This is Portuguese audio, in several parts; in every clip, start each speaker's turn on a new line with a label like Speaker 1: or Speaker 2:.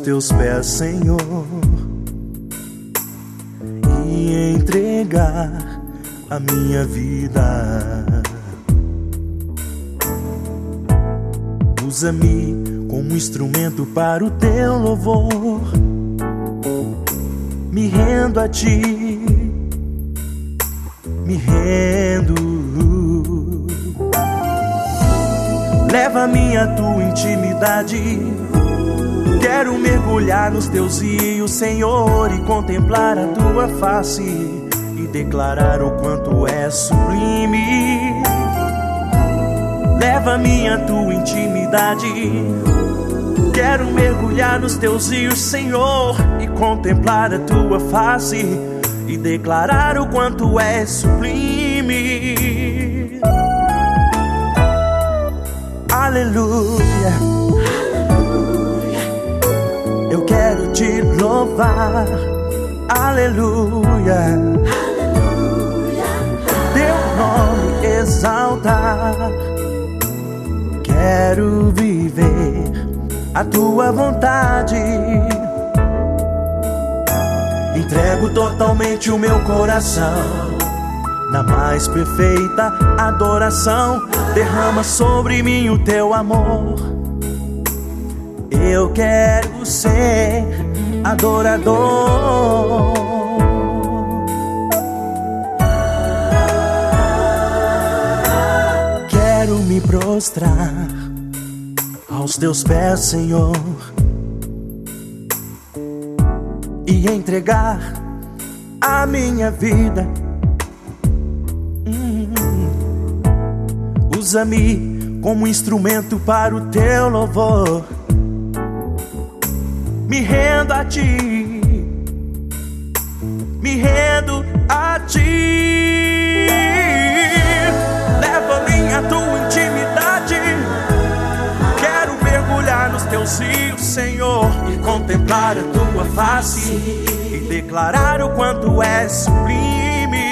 Speaker 1: teus pés, Senhor, e entregar a minha vida. Usa-me como instrumento para o teu louvor. Me rendo a ti, me rendo. Leva-me à tua intimidade. Quero mergulhar nos teus rios, Senhor, e contemplar a tua face e declarar o quanto é sublime. Leva-me à tua intimidade. Quero mergulhar nos teus rios, Senhor, e contemplar a tua face e declarar o quanto é sublime. Aleluia, eu quero te louvar. Aleluia, teu nome exaltar. Quero viver a tua vontade. Entrego totalmente o meu coração na mais perfeita adoração. Derrama sobre mim o teu amor. Eu quero ser adorador. Quero me prostrar aos teus pés, Senhor, e entregar a minha vida. Usa-me como instrumento para o teu louvor. Me rendo a ti, me rendo a ti. Leva-me à tua intimidade. Quero mergulhar nos teus rios, Senhor, e contemplar a tua face e declarar o quanto é sublime.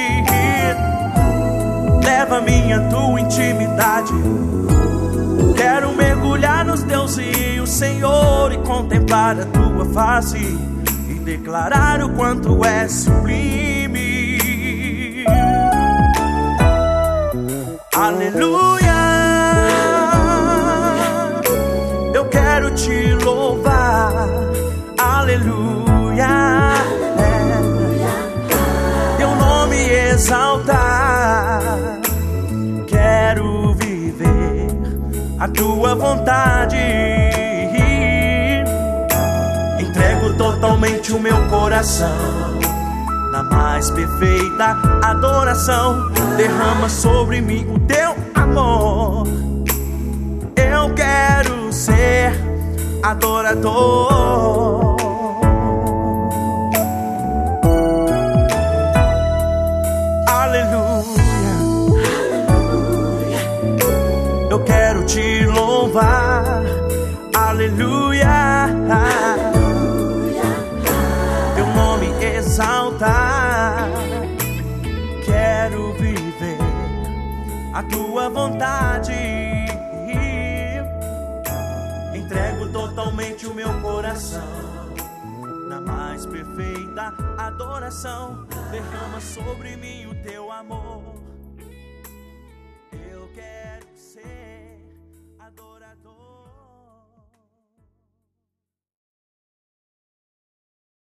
Speaker 1: Leva-me à tua intimidade. Quero mergulhar nos teus rios, Senhor, e contemplar a tua face e declarar o quanto é sublime. Aleluia, eu quero te louvar. Aleluia, teu nome exaltar. Quero viver a tua vontade. Entrego totalmente o meu coração na mais perfeita adoração. Derrama sobre mim o teu amor. Eu quero ser adorador. Aleluia, eu quero te louvar. Aleluia, teu nome exaltar. Quero viver a tua vontade. Entrego totalmente o meu coração na mais perfeita adoração. Derrama sobre mim o teu amor.